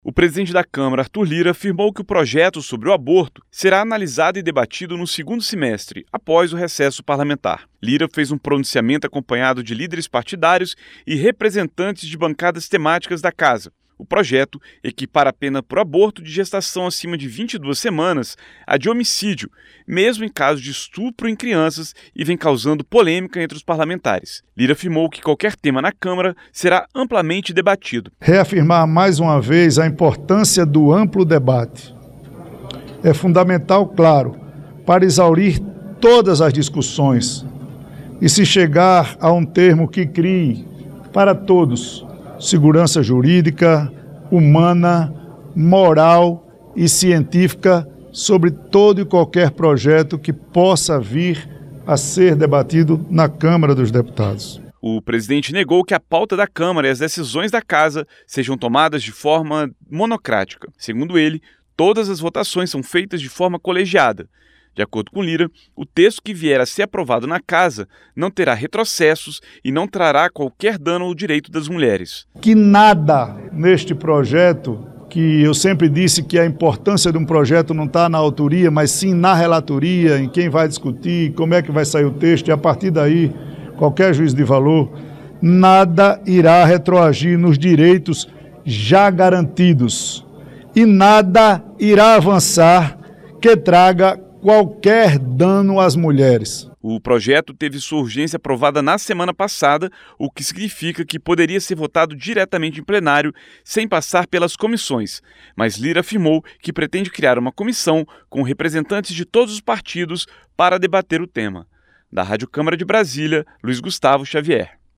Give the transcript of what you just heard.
O presidente da Câmara, Arthur Lira, afirmou que o projeto sobre o aborto será analisado e debatido no segundo semestre, após o recesso parlamentar. Lira fez um pronunciamento acompanhado de líderes partidários e representantes de bancadas temáticas da casa. O projeto equipara a pena por aborto de gestação acima de 22 semanas à de homicídio, mesmo em caso de estupro em crianças, e vem causando polêmica entre os parlamentares. Lira afirmou que qualquer tema na Câmara será amplamente debatido. Reafirmar mais uma vez a importância do amplo debate. É fundamental, claro, para exaurir todas as discussões e se chegar a um termo que crie para todos segurança jurídica, humana, moral e científica sobre todo e qualquer projeto que possa vir a ser debatido na Câmara dos Deputados. O presidente negou que a pauta da Câmara e as decisões da Casa sejam tomadas de forma monocrática. Segundo ele, todas as votações são feitas de forma colegiada. De acordo com Lira, o texto que vier a ser aprovado na Casa não terá retrocessos e não trará qualquer dano ao direito das mulheres. Que nada neste projeto, que eu sempre disse que a importância de um projeto não está na autoria, mas sim na relatoria, em quem vai discutir, como é que vai sair o texto, e a partir daí, qualquer juízo de valor, nada irá retroagir nos direitos já garantidos e nada irá avançar que traga qualquer dano às mulheres. O projeto teve sua urgência aprovada na semana passada, o que significa que poderia ser votado diretamente em plenário, sem passar pelas comissões. Mas Lira afirmou que pretende criar uma comissão com representantes de todos os partidos para debater o tema. Da Rádio Câmara de Brasília, Luiz Gustavo Xavier.